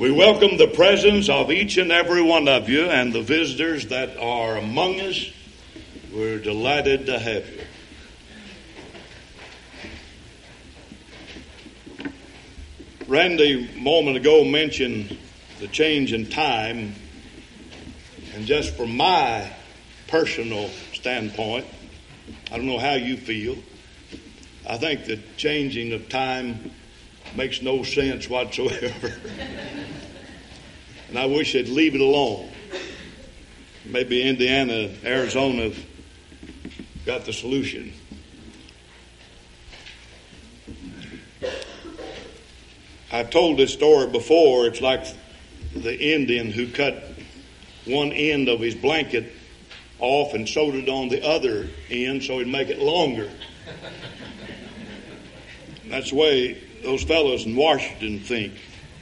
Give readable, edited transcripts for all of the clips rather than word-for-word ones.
We welcome the presence of each and every one of you and the visitors that are among us. We're delighted to have you. Randy, a moment ago, mentioned the change in time. And just from my personal standpoint, I don't know how you feel. I think the changing of time makes no sense whatsoever. And I wish they'd leave it alone. Maybe Indiana, Arizona have got the solution. I've told this story before. It's like the Indian who cut one end of his blanket off and sewed it on the other end so he'd make it longer. That's the way those fellows in Washington think.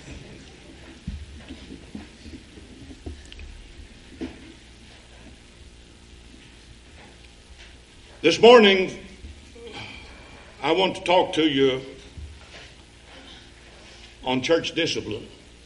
This morning, I want to talk to you on church discipline.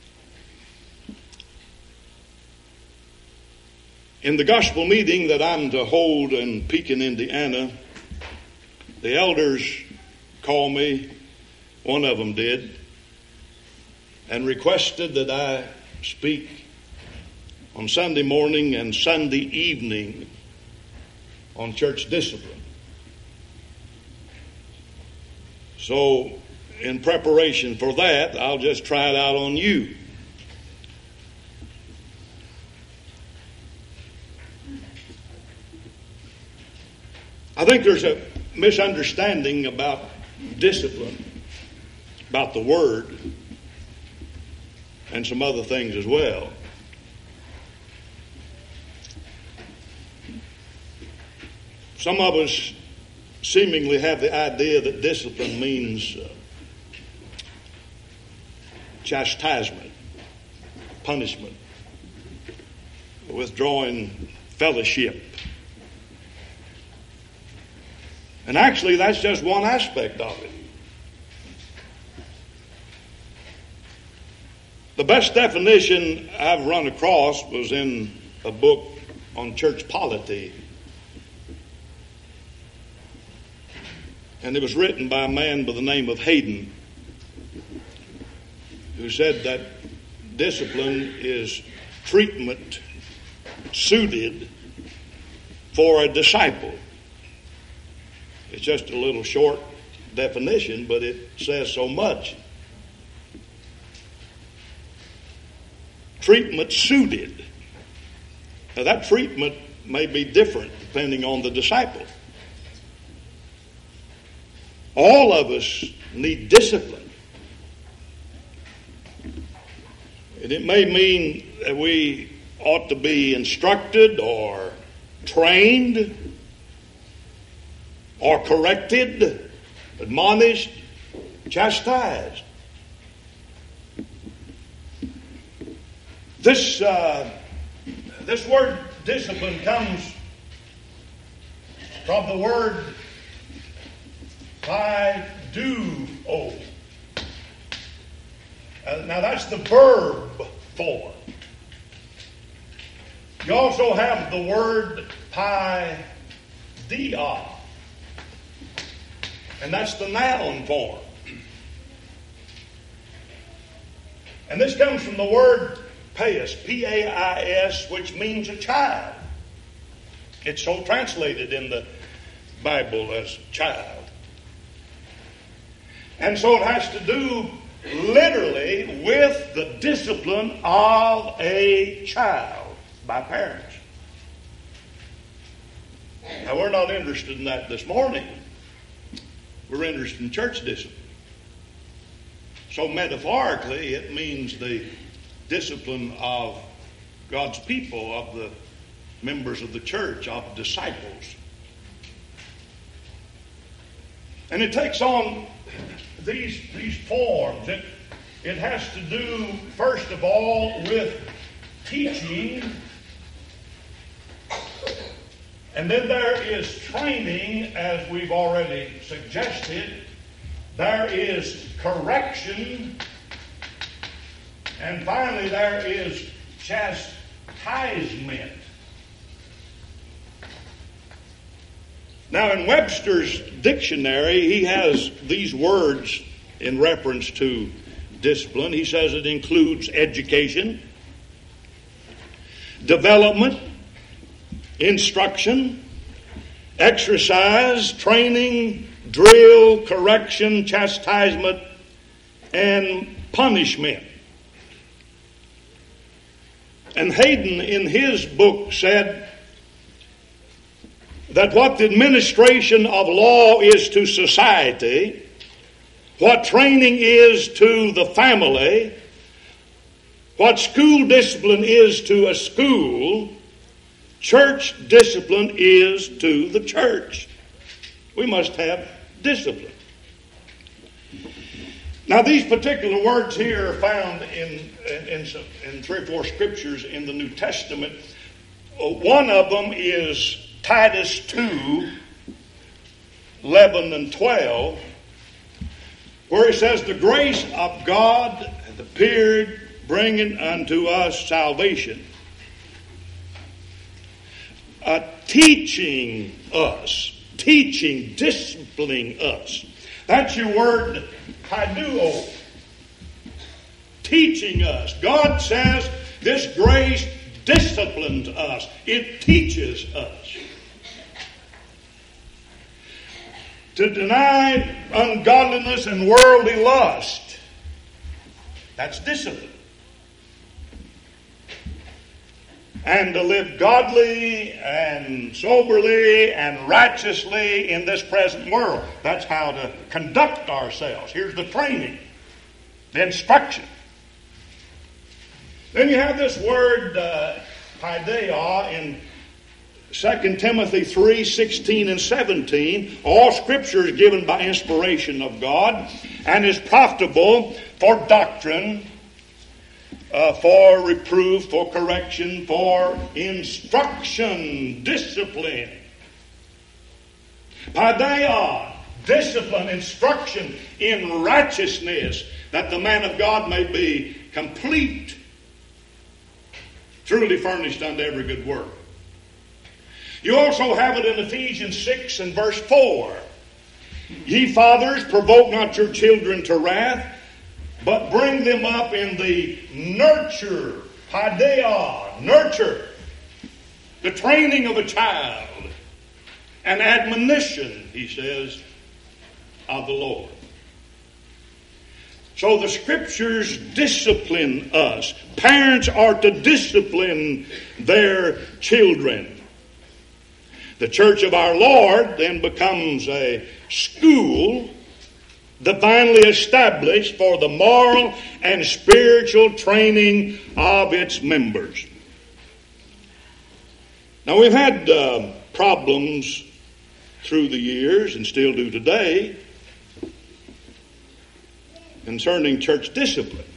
In the gospel meeting that I'm to hold in Pekin, Indiana, the elders called me, one of them did, and requested that I speak on Sunday morning and Sunday evening on church discipline. So, in preparation for that, I'll just try it out on you. I think there's a misunderstanding about discipline, about the word, and some other things as well. Some of us seemingly have the idea that discipline means chastisement, punishment, withdrawing fellowship. And actually, that's just one aspect of it. The best definition I've run across was in a book on church polity. And it was written by a man by the name of Hayden, who said that discipline is treatment suited for a disciple. It's just a little short definition, but it says so much. Treatment suited. Now that treatment may be different depending on the disciple. All of us need discipline. And it may mean that we ought to be instructed or trained or corrected, admonished, chastised. This word discipline comes from the word paiduo. Now that's the verb form. You also have the word paideia, and that's the noun form. And this comes from the word pais, P-A-I-S, which means a child. It's so translated in the Bible as child. And so it has to do literally with the discipline of a child by parents. Now, we're not interested in that this morning. We're interested in church discipline. So metaphorically, it means the discipline of God's people, of the members of the church, of disciples. And it takes on these forms. It has to do, first of all, with teaching. And then there is training, as we've already suggested. There is correction. And finally, there is chastisement. Now, in Webster's dictionary, he has these words in reference to discipline. He says it includes education, development, instruction, exercise, training, drill, correction, chastisement, and punishment. And Hayden, in his book, said that what the administration of law is to society, what training is to the family, what school discipline is to a school, church discipline is to the church. We must have discipline. Now, these particular words here are found in 3 or 4 scriptures in the New Testament. One of them is Titus 2, 11 and 12, where it says, "The grace of God hath appeared, bringing unto us salvation." Teaching us, disciplining us. That's your word, paiduo. Teaching us. God says this grace disciplines us. It teaches us. To deny ungodliness and worldly lust. That's discipline. And to live godly and soberly and righteously in this present world. That's how to conduct ourselves. Here's the training, the instruction. Then you have this word, paideia, in 2 Timothy 3, 16 and 17. All Scripture is given by inspiration of God and is profitable for doctrine, for reproof, for correction, for instruction, discipline. Paideia, discipline, instruction in righteousness, that the man of God may be complete, truly furnished unto every good work. You also have it in Ephesians 6 and verse 4. "Ye fathers, provoke not your children to wrath, but bring them up in the nurture," paideia, nurture, the training of a child, and admonition, he says, of the Lord. So the Scriptures discipline us. Parents are to discipline their children. The Church of our Lord then becomes a school divinely established for the moral and spiritual training of its members. Now, we've had problems through the years, and still do today, concerning church discipline.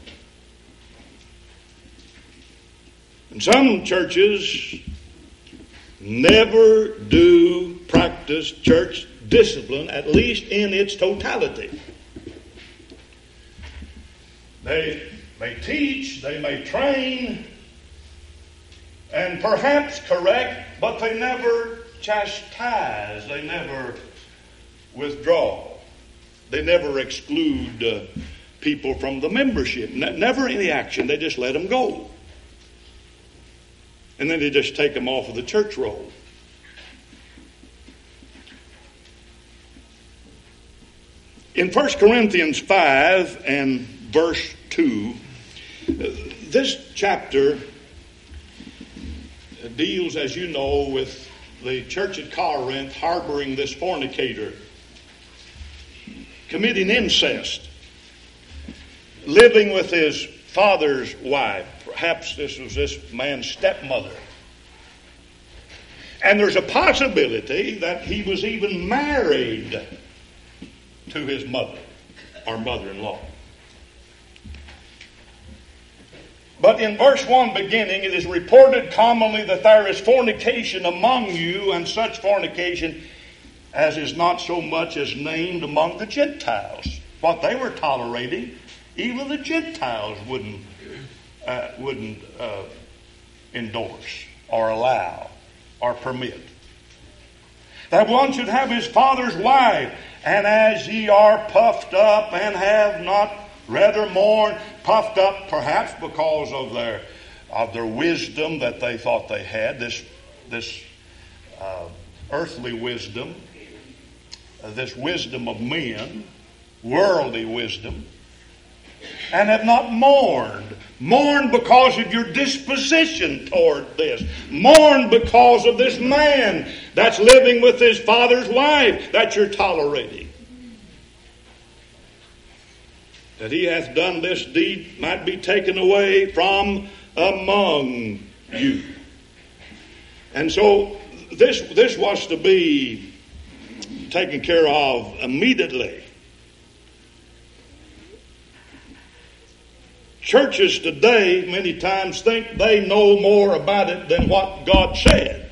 And some churches never do practice church discipline, at least in its totality. They may teach, they may train, and perhaps correct, but they never chastise, they never withdraw. They never exclude people from the membership. Never any action, they just let them go. And then they just take them off of the church roll. In 1 Corinthians 5 and verse 2, this chapter deals, as you know, with the church at Corinth harboring this fornicator, committing incest, living with his father's wife. Perhaps this was this man's stepmother. And there's a possibility that he was even married to his mother or mother-in-law. But in verse 1 beginning, it is reported commonly that there is fornication among you, and such fornication as is not so much as named among the Gentiles. What they were tolerating, even the Gentiles wouldn't endorse or allow or permit. That one should have his father's wife. And as ye are puffed up and have not rather mourned, puffed up perhaps because of their wisdom that they thought they had, this earthly wisdom, this wisdom of men, worldly wisdom, and have not mourned. Mourn because of your disposition toward this. Mourn because of this man that's living with his father's wife that you're tolerating. That he hath done this deed might be taken away from among you. And so this was to be taken care of immediately. Churches today many times think they know more about it than what God said.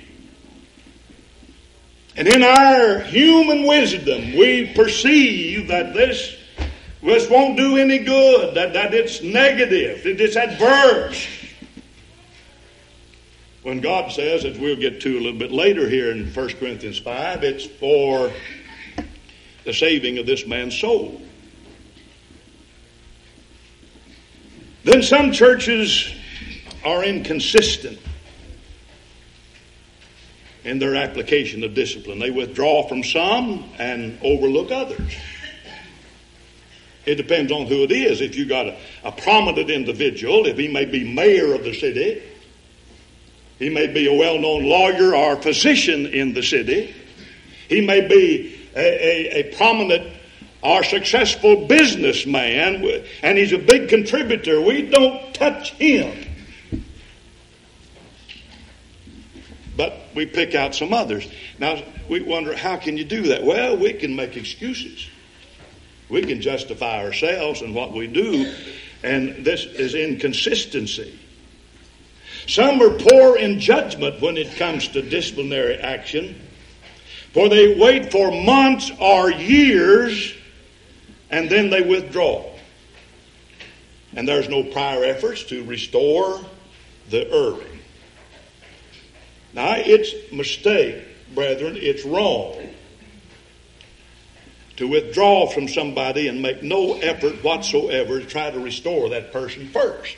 And in our human wisdom, we perceive that this won't do any good, that it's negative, that it's adverse. When God says, as we'll get to a little bit later here in 1 Corinthians 5, it's for the saving of this man's soul. Then some churches are inconsistent in their application of discipline. They withdraw from some and overlook others. It depends on who it is. If you got a prominent individual, if he may be mayor of the city, he may be a well-known lawyer or physician in the city, he may be a prominent or successful businessman, and he's a big contributor, we don't touch him. But we pick out some others. Now, we wonder, how can you do that? Well, we can make excuses. We can justify ourselves and what we do, and this is inconsistency. Some are poor in judgment when it comes to disciplinary action, for they wait for months or years and then they withdraw. And there's no prior efforts to restore the erring. Now, it's a mistake, brethren. It's wrong to withdraw from somebody and make no effort whatsoever to try to restore that person first.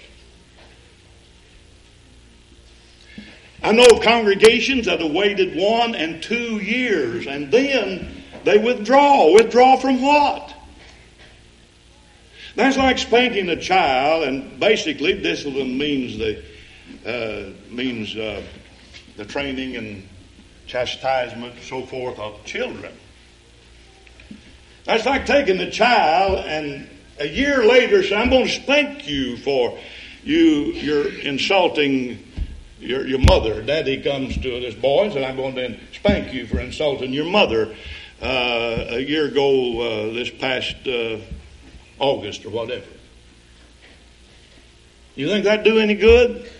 I know of congregations that have waited 1 and 2 years and then they withdraw. Withdraw from what? That's like spanking a child, and basically discipline means the training and chastisement and so forth of children. That's like taking a child and a year later say, I'm going to spank you for you're insulting your mother. Daddy comes to this boy and says, I'm going to spank you for insulting your mother a year ago this past August or whatever. You think that'd do any good?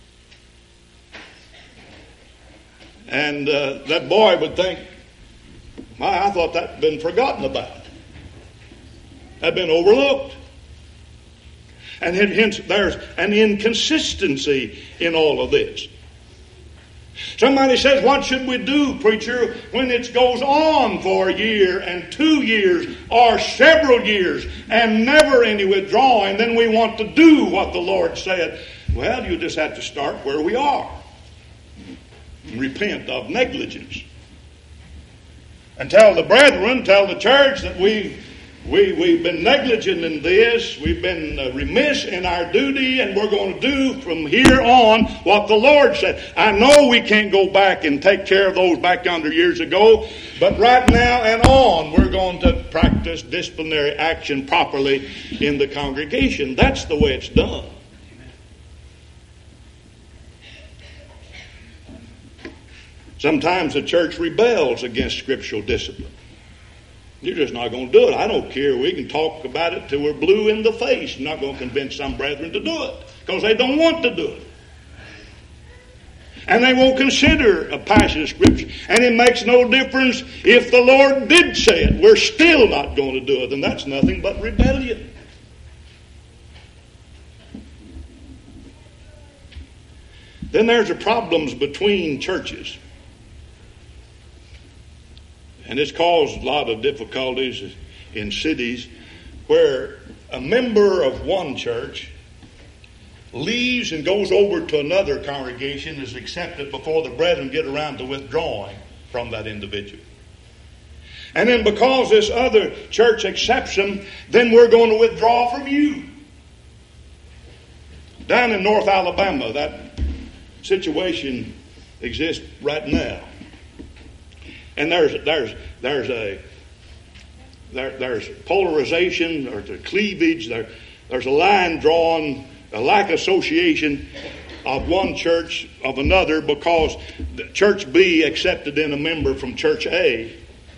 And that boy would think, I thought that'd been forgotten about. That'd been overlooked. And hence there's an inconsistency in all of this. Somebody says, what should we do, preacher, when it goes on for a year and 2 years or several years and never any withdrawing? Then we want to do what the Lord said. Well, you just have to start where we are. Repent of negligence. And tell the brethren, tell the church that we've been negligent in this. We've been remiss in our duty, and we're going to do from here on what the Lord said. I know we can't go back and take care of those back yonder years ago, but right now and on, we're going to practice disciplinary action properly in the congregation. That's the way it's done. Sometimes the church rebels against scriptural discipline. You're just not going to do it. I don't care. We can talk about it till we're blue in the face. I'm not going to convince some brethren to do it because they don't want to do it. And they won't consider a passage of Scripture. And it makes no difference if the Lord did say it. We're still not going to do it. And that's nothing but rebellion. Then there's the problems between churches. And it's caused a lot of difficulties in cities where a member of one church leaves and goes over to another congregation, is accepted before the brethren get around to withdrawing from that individual. And then because this other church accepts them, then we're going to withdraw from you. Down in North Alabama, that situation exists right now. And there's polarization, or the cleavage, there's a line drawn, a lack of association of one church of another because Church B accepted in a member from Church A.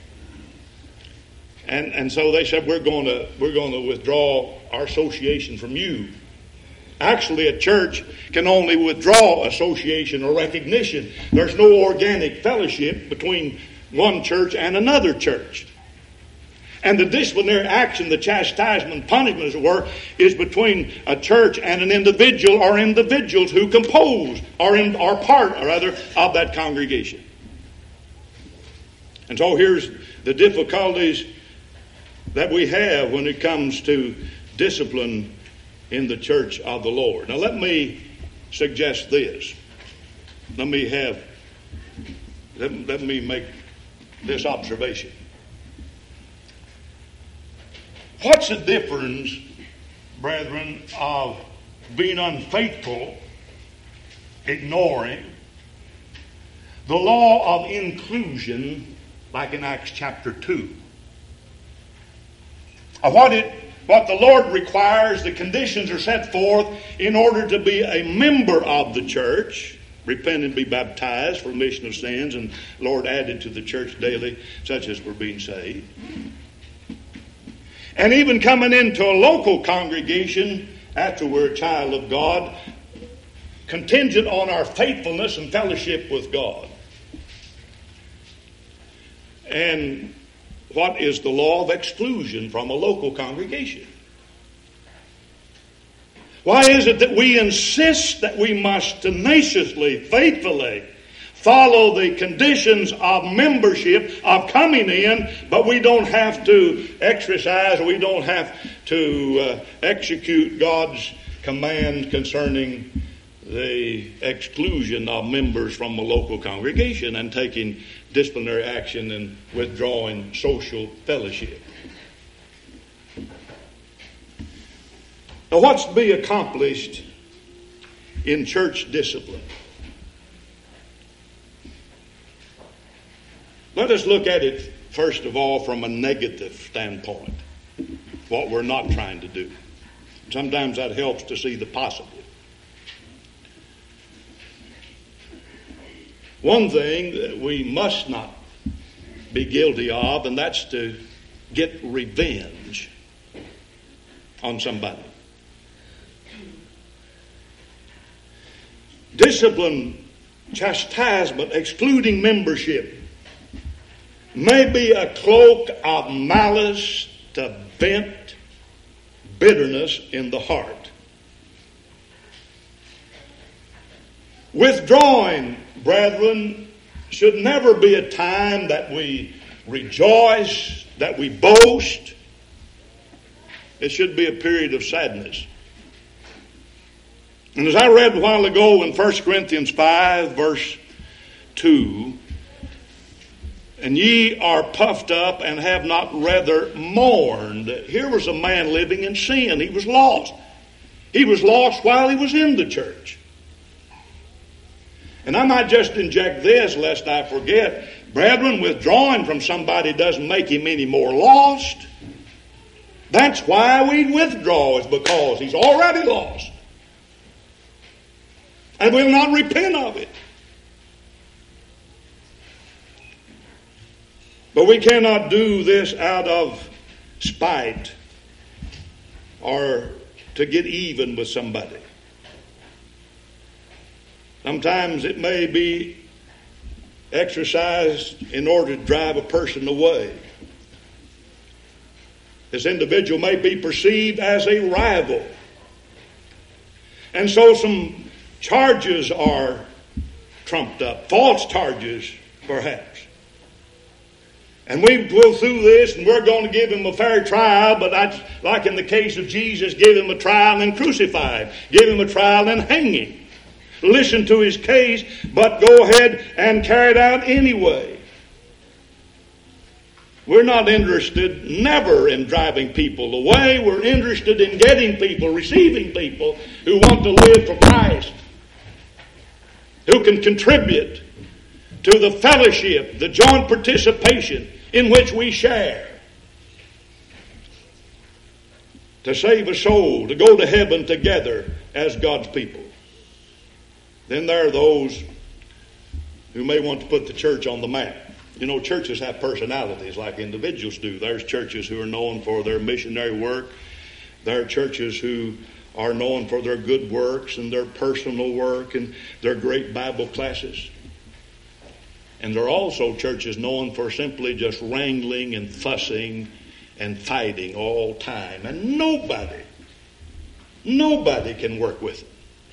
And so they said, we're going to withdraw our association from you. Actually, a church can only withdraw association or recognition. There's no organic fellowship between one church and another church. And the disciplinary action, the chastisement, punishment, as it were, is between a church and an individual or individuals who compose or are part, or rather, of that congregation. And so here's the difficulties that we have when it comes to discipline in the church of the Lord. Now let me suggest this. Let me make this observation. What's the difference, brethren, of being unfaithful, ignoring the law of inclusion, like in Acts chapter 2? What the Lord requires, the conditions are set forth in order to be a member of the church. Repent and be baptized for remission of sins, and Lord added to the church daily such as were being saved. And even coming into a local congregation after we're a child of God, contingent on our faithfulness and fellowship with God. And what is the law of exclusion from a local congregation? Why is it that we insist that we must tenaciously, faithfully follow the conditions of membership, of coming in, but we don't have to exercise, we don't have to execute God's command concerning the exclusion of members from a local congregation and taking disciplinary action and withdrawing social fellowship? Now, what's to be accomplished in church discipline? Let us look at it, first of all, from a negative standpoint. What we're not trying to do. Sometimes that helps to see the positive. One thing that we must not be guilty of, and that's to get revenge on somebody. Discipline, chastisement, excluding membership may be a cloak of malice to vent bitterness in the heart. Withdrawing, brethren, should never be a time that we rejoice, that we boast. It should be a period of sadness. And as I read a while ago in 1 Corinthians 5, verse 2, and ye are puffed up and have not rather mourned. Here was a man living in sin. He was lost. He was lost while he was in the church. And I might just inject this lest I forget. Brethren, withdrawing from somebody doesn't make him any more lost. That's why we withdraw, is because he's already lost. And we'll not repent of it. But we cannot do this out of spite or to get even with somebody. Sometimes it may be exercised in order to drive a person away. This individual may be perceived as a rival. And so some charges are trumped up, false charges perhaps. And we go through this and we're going to give him a fair trial, but that's like in the case of Jesus, give him a trial and crucify him, give him a trial and hang him. Listen to his case, but go ahead and carry it out anyway. We're not interested never in driving people away. We're interested in getting people, receiving people who want to live for Christ, who can contribute to the fellowship, the joint participation in which we share. To save a soul, to go to heaven together as God's people. Then there are those who may want to put the church on the map. You know, churches have personalities like individuals do. There's churches who are known for their missionary work. There are churches who are known for their good works and their personal work and their great Bible classes. And there are also churches known for simply just wrangling and fussing and fighting all time. And nobody can work with it.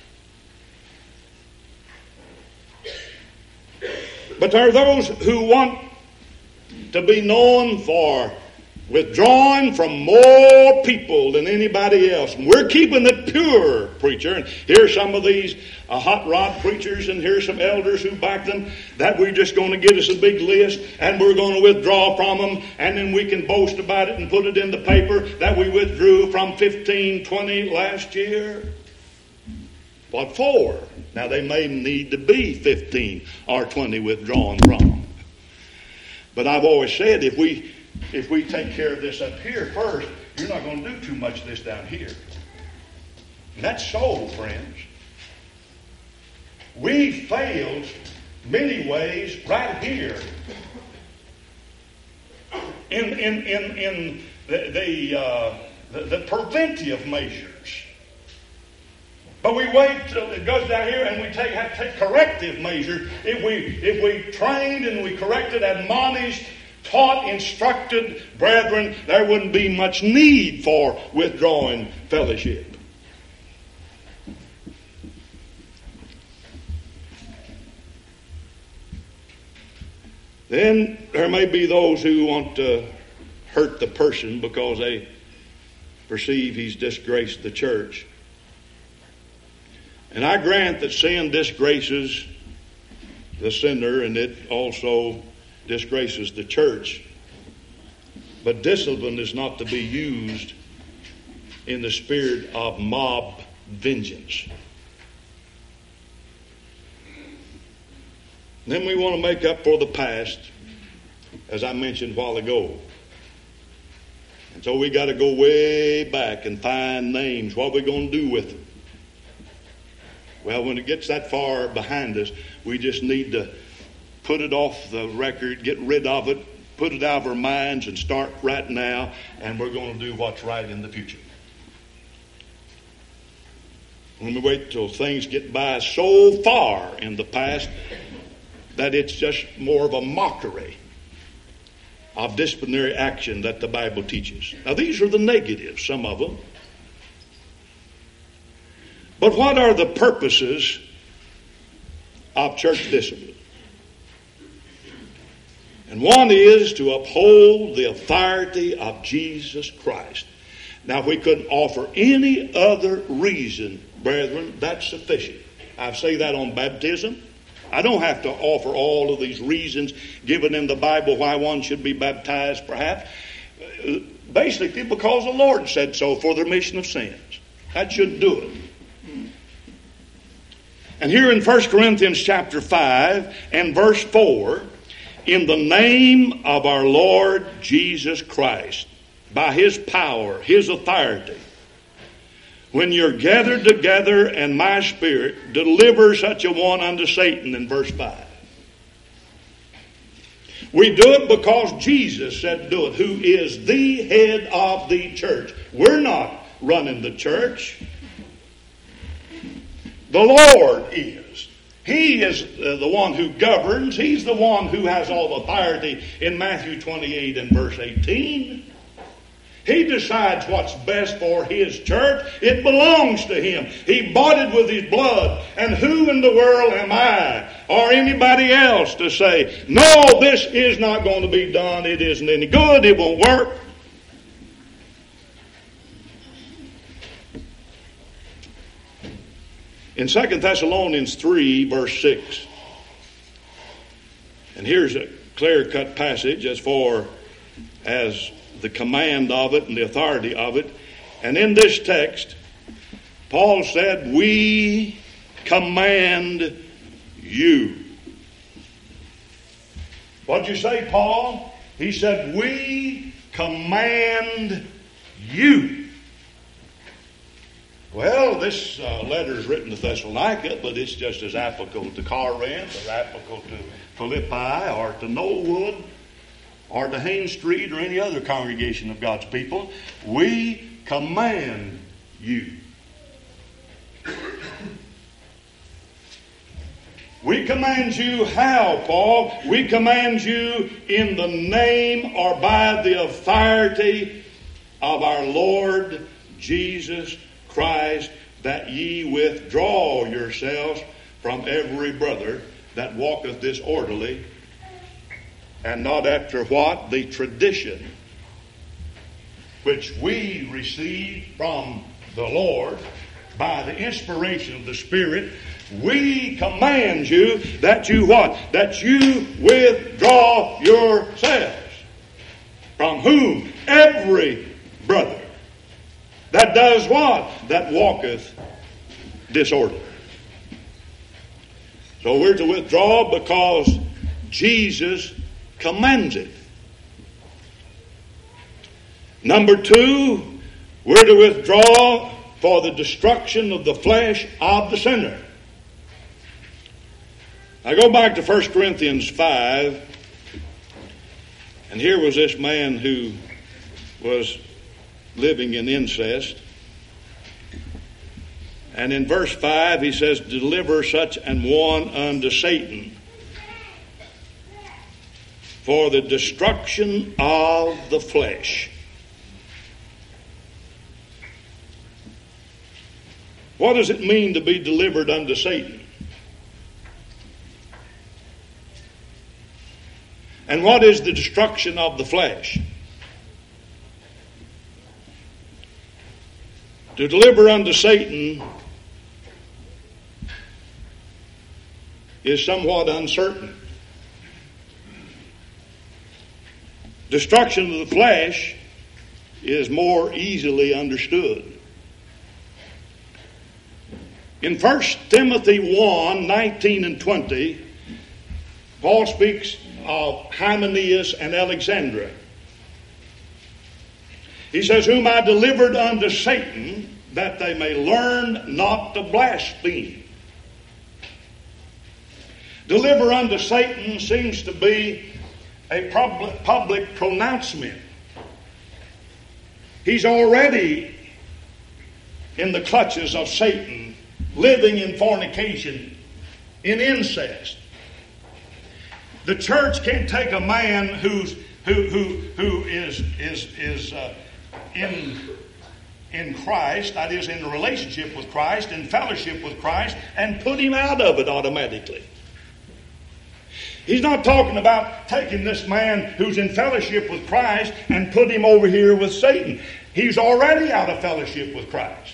But there are those who want to be known for withdrawing from more people than anybody else. And we're keeping it pure, preacher. And here's some of these hot rod preachers, and here's some elders who back them, that we're just going to get us a big list, and we're going to withdraw from them, and then we can boast about it and put it in the paper that we withdrew from 15, 20 last year. What for? Now, they may need to be 15 or 20 withdrawn from. But I've always said, if we take care of this up here first, you're not going to do too much of this down here. And that's so, friends. We failed many ways right here in the preventive measures. But we wait till it goes down here, and we have to take corrective measures. If we trained and we corrected, admonished, taught, instructed brethren, there wouldn't be much need for withdrawing fellowship. Then there may be those who want to hurt the person because they perceive he's disgraced the church. And I grant that sin disgraces the sinner, and it also disgraces the church. But discipline is not to be used in the spirit of mob vengeance. Then we want to make up for the past, as I mentioned a while ago. And so we got to go way back and find names. What are we going to do with them? Well, when it gets that far behind us, we just need to put it off the record, get rid of it, put it out of our minds, and start right now, and we're going to do what's right in the future. When we wait till things get by so far in the past that it's just more of a mockery of disciplinary action that the Bible teaches. Now, these are the negatives, some of them. But what are the purposes of church discipline? And one is to uphold the authority of Jesus Christ. Now, if we couldn't offer any other reason, brethren, that's sufficient. I say that on baptism. I don't have to offer all of these reasons given in the Bible why one should be baptized, perhaps. Basically, because the Lord said so, for the remission of sins. That should do it. And here in 1 Corinthians chapter 5 and verse 4, in the name of our Lord Jesus Christ, by His power, His authority, when you're gathered together and my spirit, deliver such a one unto Satan, in verse 5. We do it because Jesus said do it, who is the head of the church. We're not running the church. The Lord is. He is the one who governs. He's the one who has all authority in Matthew 28 and verse 18. He decides what's best for His church. It belongs to Him. He bought it with His blood. And who in the world am I or anybody else to say, no, this is not going to be done. It isn't any good. It won't work. In 2 Thessalonians 3, verse 6, and here's a clear-cut passage as far as the command of it and the authority of it. And in this text, Paul said, we command you. What did you say, Paul? He said, we command you. Well, this letter is written to Thessalonica, but it's just as applicable to Corinth, or applicable to Philippi, or to Knollwood, or to Haines Street, or any other congregation of God's people. We command you. We command you how, Paul? We command you in the name or by the authority of our Lord Jesus Christ, that ye withdraw yourselves from every brother that walketh disorderly, and not after what? The tradition which we received from the Lord by the inspiration of the Spirit. We command you that you what? That you withdraw yourselves. From whom? Every brother. That does what? That walketh disorderly. So we're to withdraw because Jesus commands it. Number two, we're to withdraw for the destruction of the flesh of the sinner. Now go back to 1 Corinthians 5, and here was this man who was living in incest. And in verse 5 he says, deliver such an one unto Satan for the destruction of the flesh. What does it mean to be delivered unto Satan? And what is the destruction of the flesh? To deliver unto Satan is somewhat uncertain. Destruction of the flesh is more easily understood. In 1 Timothy 1, 19 and 20, Paul speaks of Hymenaeus and Alexandra. He says, whom I delivered unto Satan, that they may learn not to blaspheme. Deliver unto Satan seems to be a public pronouncement. He's already in the clutches of Satan, living in fornication, in incest. The church can't take a man who is in Christ, that is, in a relationship with Christ, in fellowship with Christ, and put him out of it automatically. He's not talking about taking this man who's in fellowship with Christ and put him over here with Satan. He's already out of fellowship with Christ.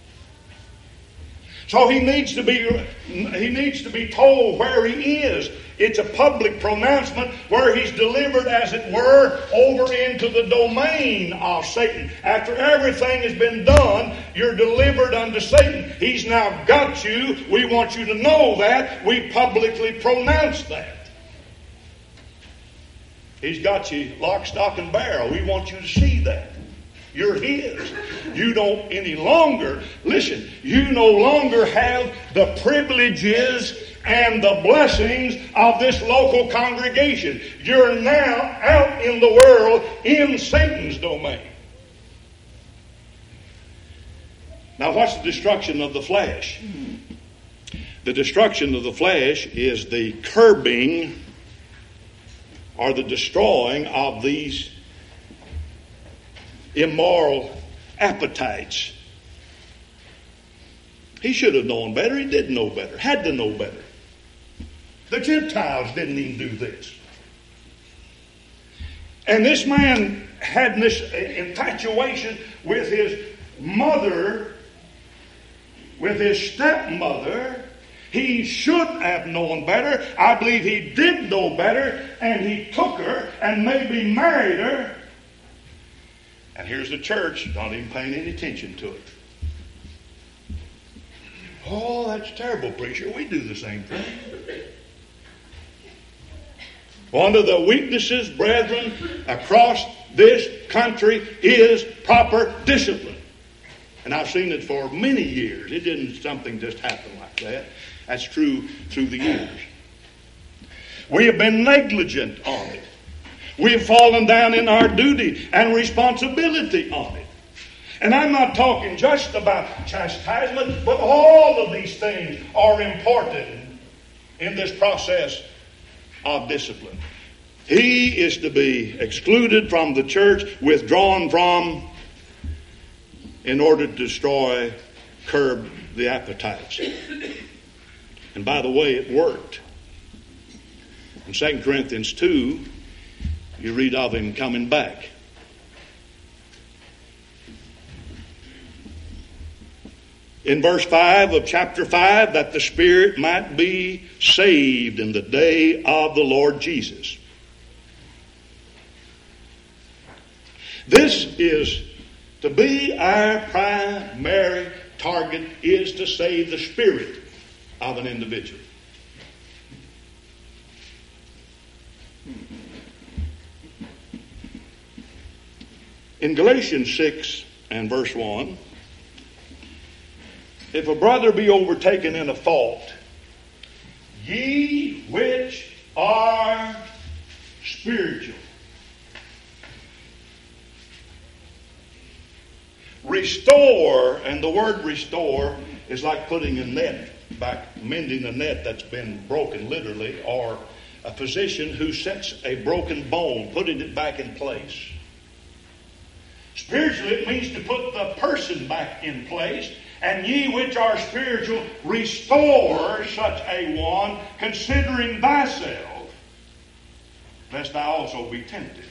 So he needs to be told where he is. It's a public pronouncement where he's delivered, as it were, over into the domain of Satan. After everything has been done, you're delivered unto Satan. He's now got you. We want you to know that. We publicly pronounce that. He's got you lock, stock, and barrel. We want you to see that. You're his. You don't any longer, listen, you no longer have the privileges and the blessings of this local congregation. You're now out in the world in Satan's domain. Now, what's the destruction of the flesh? The destruction of the flesh is the curbing or the destroying of these immoral appetites. He should have known better. He did know better. Had to know better. The Gentiles didn't even do this. And this man had this infatuation with his mother, with his stepmother. He should have known better. I believe he did know better, and he took her and maybe married her. And here's the church not even paying any attention to it. Oh, that's terrible, preacher. We do the same thing. One of the weaknesses, brethren, across this country is proper discipline. And I've seen it for many years. It didn't something just happen like that. That's true through the years. We have been negligent on it. We have fallen down in our duty and responsibility on it. And I'm not talking just about chastisement, but all of these things are important in this process of discipline. He is to be excluded from the church, withdrawn from, in order to destroy, curb the appetites. And by the way, it worked. In 2 Corinthians 2, you read of him coming back. In verse 5 of chapter 5, that the spirit might be saved in the day of the Lord Jesus. This is to be our primary target, is to save the spirit of an individual. In Galatians 6 and verse 1, if a brother be overtaken in a fault, ye which are spiritual, restore, and the word restore is like putting a net back, mending a net that's been broken literally, or a physician who sets a broken bone, putting it back in place. Spiritually, it means to put the person back in place. And ye which are spiritual, restore such a one, considering thyself, lest thou also be tempted.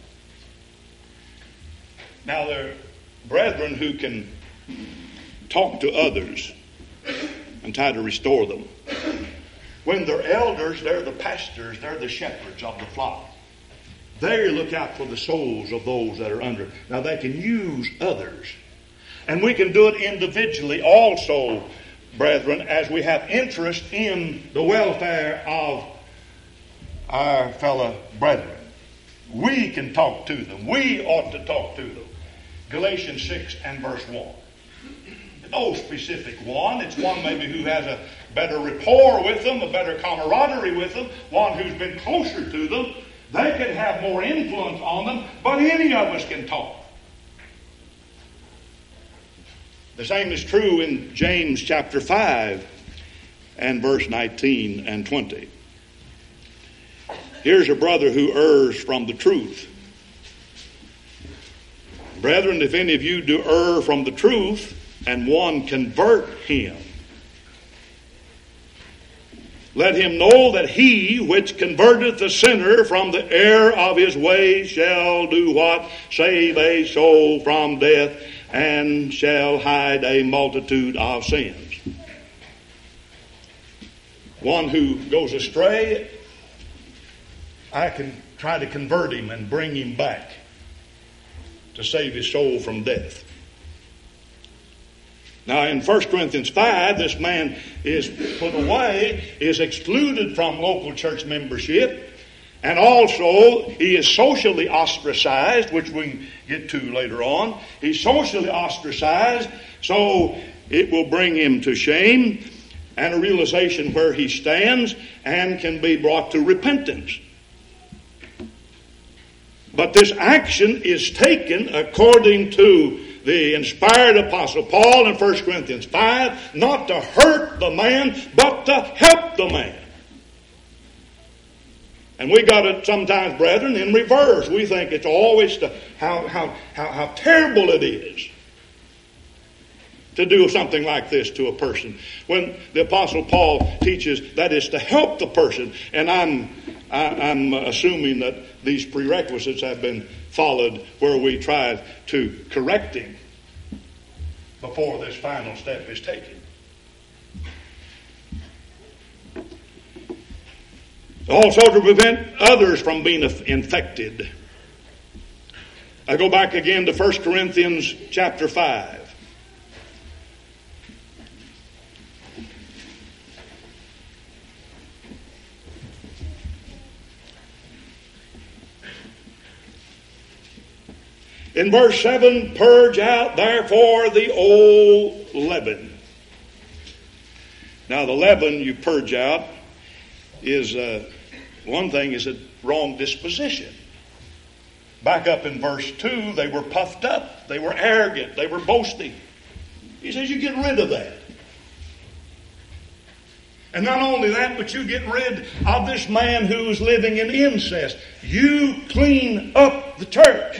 Now there are brethren who can talk to others and try to restore them. When they're elders, they're the pastors, they're the shepherds of the flock. They look out for the souls of those that are under. Now they can use others. And we can do it individually also, brethren, as we have interest in the welfare of our fellow brethren. We can talk to them. We ought to talk to them. Galatians 6 and verse 1. No specific one. It's one maybe who has a better rapport with them, a better camaraderie with them, one who's been closer to them. They can have more influence on them, but any of us can talk. The same is true in James chapter 5 and verse 19 and 20. Here's a brother who errs from the truth. Brethren, if any of you do err from the truth, and one convert him, let him know that he which converteth the sinner from the error of his ways shall do what? Save a soul from death, and shall hide a multitude of sins. One who goes astray, I can try to convert him and bring him back to save his soul from death. Now in 1 Corinthians 5, this man is put away, is excluded from local church membership, and also he is socially ostracized, which we can get to later on. He's socially ostracized, so it will bring him to shame and a realization where he stands and can be brought to repentance. But this action is taken according to the inspired Apostle Paul in 1 Corinthians 5, not to hurt the man, but to help the man. And we got it sometimes, brethren, in reverse. We think it's always how terrible it is to do something like this to a person. When the Apostle Paul teaches that it's to help the person, and I'm assuming that these prerequisites have been followed where we try to correct him before this final step is taken. Also to prevent others from being infected. I go back again to 1 Corinthians chapter 5. In verse 7, purge out therefore the old leaven. Now the leaven you purge out is, one thing is a wrong disposition. Back up in verse 2, they were puffed up. They were arrogant. They were boasting. He says you get rid of that. And not only that, but you get rid of this man who is living in incest. You clean up the church.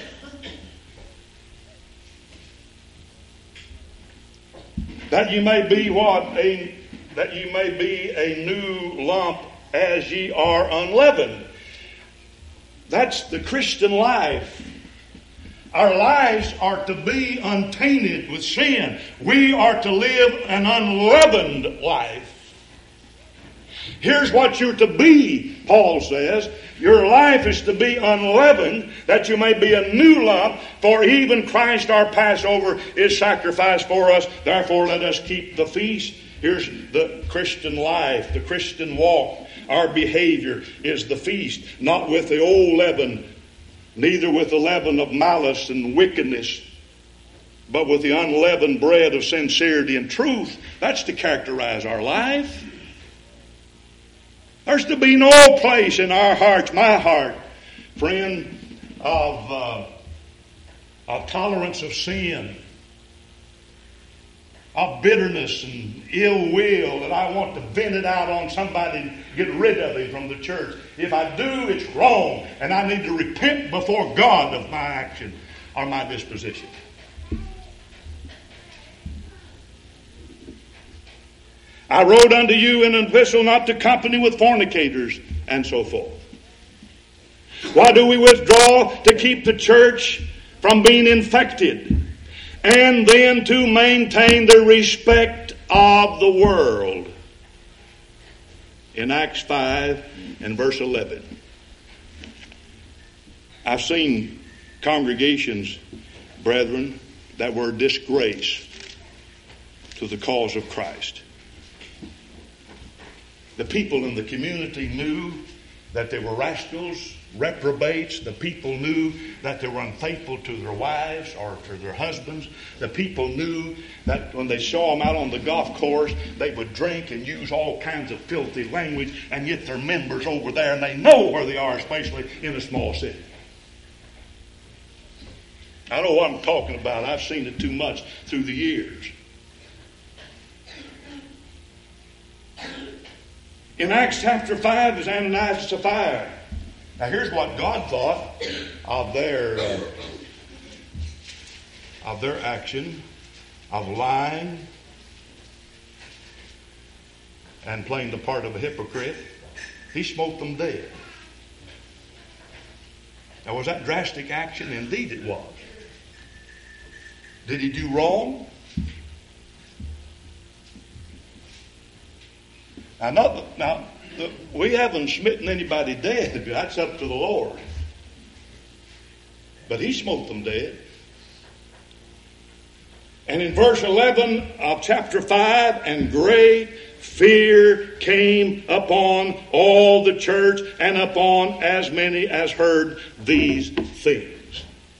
That you may be that you may be a new lump as ye are unleavened. That's the Christian life. Our lives are to be untainted with sin. We are to live an unleavened life. Here's what you're to be, Paul says. Your life is to be unleavened, that you may be a new lump, for even Christ our Passover is sacrificed for us. Therefore let us keep the feast. Here's the Christian life, the Christian walk. Our behavior is the feast, not with the old leaven, neither with the leaven of malice and wickedness, but with the unleavened bread of sincerity and truth. That's to characterize our life. There's to be no place in our hearts, my heart, friend, of tolerance of sin, of bitterness and ill will, that I want to vent it out on somebody and get rid of him from the church. If I do, it's wrong, and I need to repent before God of my action or my disposition. I wrote unto you in an epistle not to company with fornicators, and so forth. Why do we withdraw? To keep the church from being infected, and then to maintain the respect of the world. In Acts 5 and verse 11. I've seen congregations, brethren, that were a disgrace to the cause of Christ. The people in the community knew that they were rascals, reprobates. The people knew that they were unfaithful to their wives or to their husbands. The people knew that when they saw them out on the golf course, they would drink and use all kinds of filthy language, and yet their members over there, and they know where they are, especially in a small city. I know what I'm talking about. I've seen it too much through the years. In Acts chapter 5 is Ananias and Sapphira. Now here's what God thought of their action of lying and playing the part of a hypocrite. He smote them dead. Now was that drastic action? Indeed it was. Did he do wrong? Now, we haven't smitten anybody dead. That's up to the Lord. But he smote them dead. And in verse 11 of chapter 5, and great fear came upon all the church and upon as many as heard these things.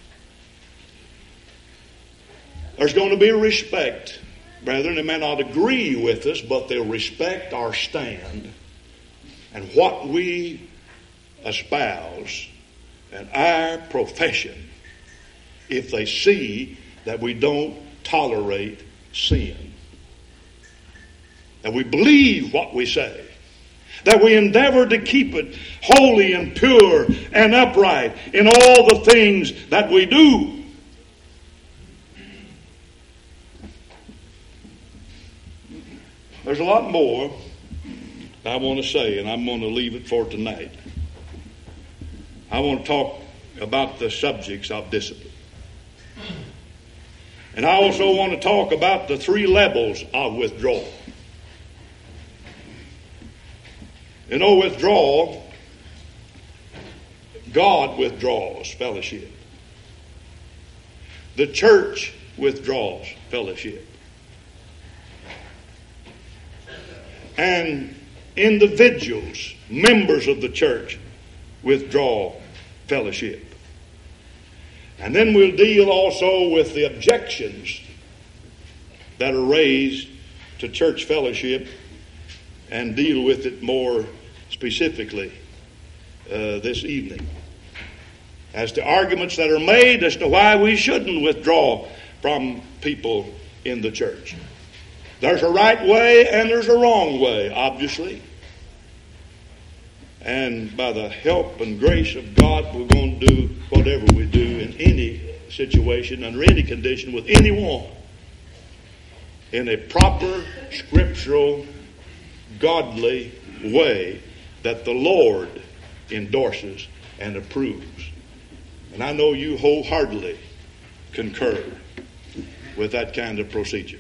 There's going to be respect. Brethren, they may not agree with us, but they'll respect our stand and what we espouse and our profession if they see that we don't tolerate sin. And we believe what we say. that we endeavor to keep it holy and pure and upright in all the things that we do. There's a lot more I want to say, and I'm going to leave it for tonight. I want to talk about the subjects of discipline. And I also want to talk about the 3 levels of withdrawal. You know, withdrawal, God withdraws fellowship. The church withdraws fellowship. And individuals, members of the church, withdraw fellowship. And then we'll deal also with the objections that are raised to church fellowship and deal with it more specifically this evening as to arguments that are made as to why we shouldn't withdraw from people in the church. There's a right way and there's a wrong way, obviously. And by the help and grace of God, we're going to do whatever we do in any situation, under any condition, with anyone, in a proper, scriptural, godly way that the Lord endorses and approves. And I know you wholeheartedly concur with that kind of procedure.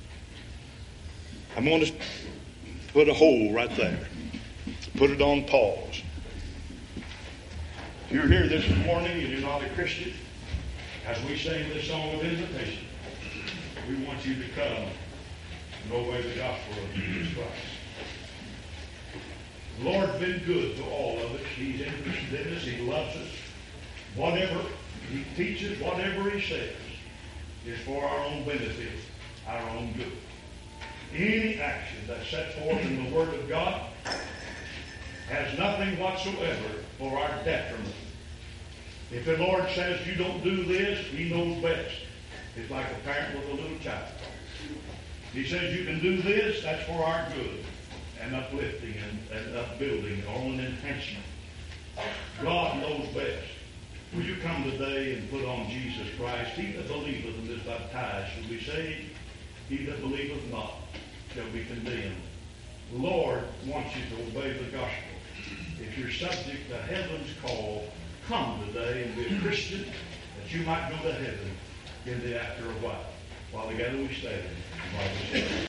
I'm going to put a hold right there. Put it on pause. If you're here this morning and you're not a Christian, as we sing this song of invitation, we want you to come and obey the gospel of Jesus Christ. The Lord's been good to all of us. He's interested in us. He loves us. Whatever He teaches, whatever He says, is for our own benefit, our own good. Any action that's set forth in the Word of God has nothing whatsoever for our detriment. If the Lord says you don't do this, He knows best. It's like a parent with a little child. He says you can do this, that's for our good and uplifting and upbuilding, all an enhancement. God knows best. Will you come today and put on Jesus Christ? He that believeth and is baptized shall be saved. He that believeth not shall be condemned. The Lord wants you to obey the gospel. If you're subject to heaven's call, come today and be a Christian that you might go to heaven in the after a while. While together we stand.